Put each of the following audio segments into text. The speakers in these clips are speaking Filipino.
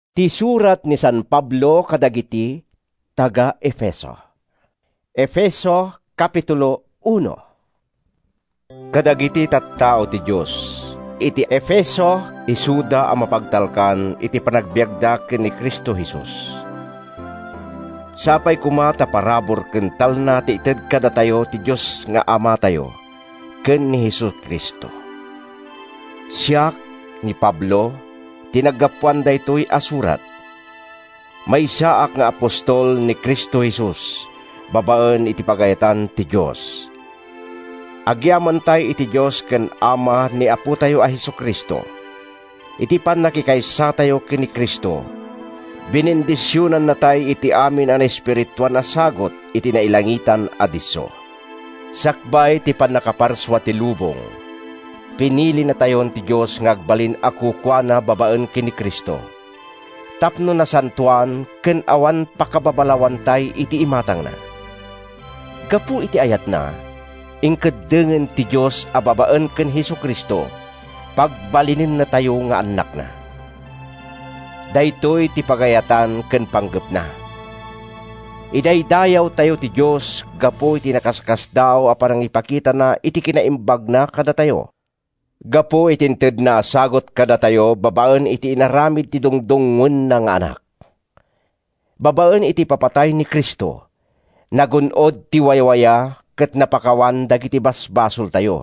Ti surat ni San Pablo kadagiti taga Efeso. Efeso Kapitulo 1. Kadagiti tattao ti Dios, iti Efeso isuda ang mapagtalkan iti panagbiagda ken ni Kristo Jesus. Sapay kumata parabor ken talna ti ited kadatayo ti Dios nga Ama tayo ken ni Jesus Kristo. Siya ni Pablo tinaggapuan daytoy asurat. May saak nga apostol ni Kristo Jesus, babaen iti pagayatan ti Dios. Agyaman tayo iti Dios ken Ama ni Apo tayo a Hesukristo. Iti panakikaysa tayo ken ni Kristo. Binendisyonan na tayo iti amin an espirituan na sagot iti nailangitan adiso. Sakbay ti panakaparswa ti lubong. Pinili na tayon ti Dios nga agbalin ako kuana babaen ken ni Kristo. Tapno na santuan ken awan pakababalawan tay iti imatang na. Gapu iti ayat na, ingkedengen ti Dios a babaen ken Hesukristo, pagbalinin na tayo nga anak na. Daytoy ti pagayatan ken panggep na. Idaydayaw tayo ti Dios gapu iti nakaskasdaw a parang ipakita na iti kinaimbag na kada tayo. Gapu itinted na sagot kada tayo babaen iti inaramid ti dungdungon nga anak. Babaen iti papatay ni Kristo, nagunod ti waywaya ket napakawan dagiti basbasol tayo.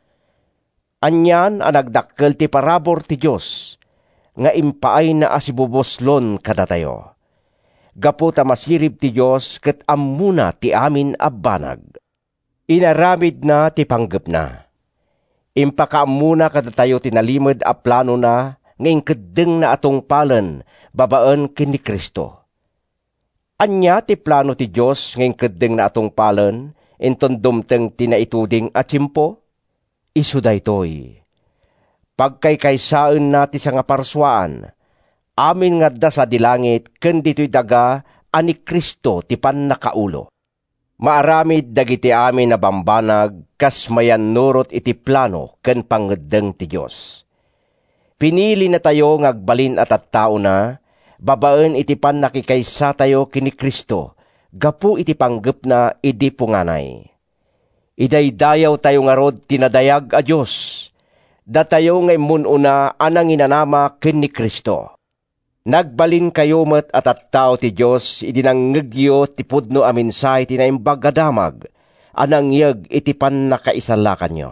Anyan ang nagdakkel ti parabor ti Dios, nga impaay na asibuboslon kada tayo. Gapu ta masirib ti Dios ket ammuna ti amin a banag. Inaramid na ti panggep na. Impakaamuna kada tayo tinalimod a plano na ngayong kedeng na atong palen babaen ken ni Kristo. Anya ti plano ti Dios ngayong kedeng na atong palen enton dumteng tinaituding a tiyempo? Isu daytoy. Pagkaykaysaan na ti sangaparswaan, amin ngadda sa dilangit ken ditoy daga ani Kristo ti pannakaulo. Maaramid dagiti amin na bambanag kas mayan nurot iti plano ken pangeddeng ti Dios. Pinili na tayo ngagbalin at tattao na, babaen iti pannakikaysa tayo ken ni Kristo, gapu iti panggep na idi punganay. Idaydayaw tayo ngarod tinadayag a Dios, datayo nga imununa anang inanama ken ni Kristo. Nagbalin kayo met at tattao ti Dios iti nanggegyo ti pudno a mensahe ti naimbag adamag, anang yeg iti pannakaisalakan nyo.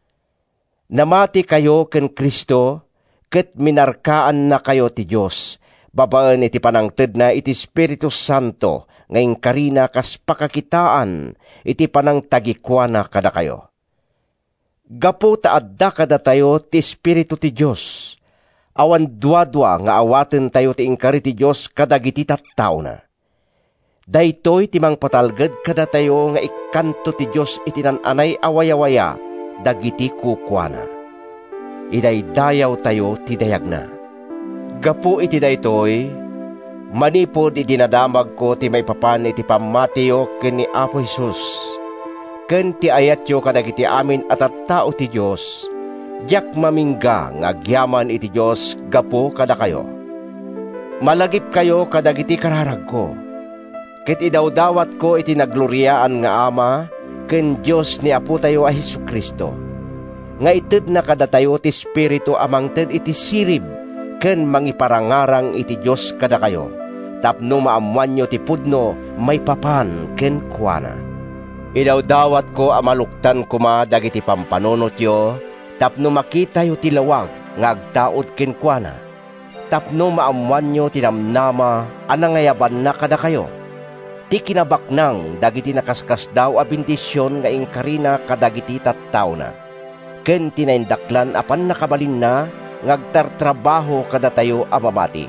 Namati kayo ken Kristo, ket minarkaan na kayo ti Dios, babaen iti panangted na iti Espiritu Santo, ngayong karina kas pakakitaan, iti panangtagikwana kada kayo. Gapu taadda kada tayo ti Espiritu ti Dios, awan dua-dua nga awaten tayo ti ingkari ti Dios kadagiti tattao na. Daytoy ti mangpatalged kada tayo nga ikanto ti Dios iti nananay awaya-waya dagiti kukwana. Idaydayaw tayo ti dayag na. Gapu iti daytoy, manipod iti nadamag ko ti maipapan iti pamatiyo ken ni Apo Jesus, ken ti ayatyo kadagiti amin at tattao ti Dios, diyak mamingga nga agyaman iti Dios gapu kada kayo. Malagip kayo kadagiti kararag ko, ket idawdawat ko iti nagloryaan nga Ama ken Dios ni Apo tayo a Hesukristo, nga ited na kada tayo ti Espiritu amangted iti sirib ken mangiparangarang iti Dios kada kayo, tapno maamuan nyo ti pudno may papan ken kuana. Idawdawat ko amaluktan kuma dagiti pampanunot yo, tapno makita yo ti lawag nga agtaod ken kuana, tapno maamuan nyo tinamnama anangayaban na kada kayo. Ti kinabaknang dagiti nakaskasdaw a bendisyon nga ingkarina kadagiti tattao na, ken tinaindaklan apan nakabalin na ngagtartrabaho kada tayo a babati.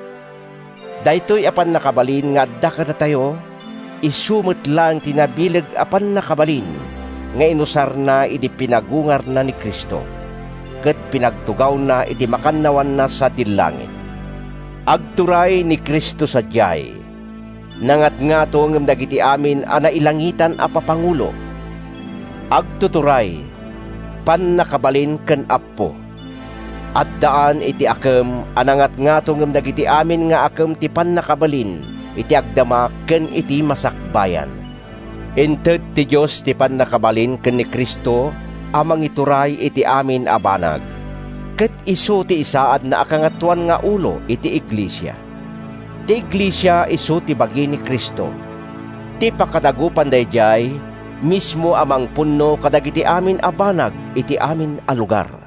Daytoy apan nakabalin nga adda kada tayo, isumot lang tinabileg apan nakabalin nga inusar na iti pinagungar na ni Kristo, ket pinagtugaw na iti makannawan na sa dilangit. Agturay ni Kristo sadyay, nangat nga to ngem dagiti amin a nailangitan a papangulo. Agtuturay, pan nakabalin ken Apo, At daan iti akem anangat nga tungem dagiti amin nga akem ti pannakabalin iti agdama ken iti masakbayan. Inted ti Dios ti pannakabalin ken ni Kristo amang ituray iti amin a banag. Ket isu ti isaad na akangatuan nga ulo iti iglesia. Ti iglesia isu ti bagi ni Kristo. Ti pakadagupan dayjay mismo amang punno kadagiti amin a banag iti amin a lugar.